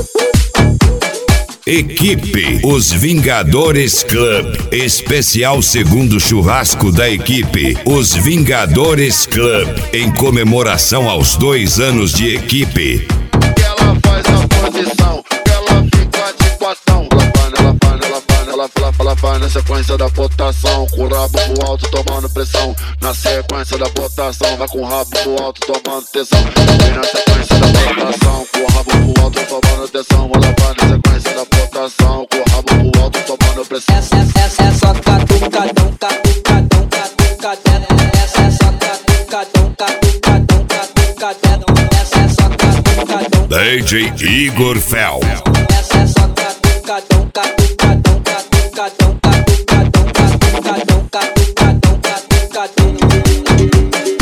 Equipe Os Vingadores Club. Especial segundo churrasco da equipe Os Vingadores Club, em comemoração aos 2 anos de equipe. Ela faz a posição, ela fica de quatão. Ela vai na sequência da botação, com o rabo pro alto tomando pressão. Na sequência da botação, vai com o rabo pro alto tomando tesão. Vem na sequência da botação, com o rabo pro alto tomando tesão. Ela vai na sequência da botação, com o rabo pro alto tomando pressão. Essa é só catucadão, catucadão, catucadão. Essa é só catucadão, catucadão, catucadão. Essa é só catucadão. DJ Igor Fel. Essa é só catucadão, catucadão, catucadão, catucadão, catucadão, catucadão, catucadão.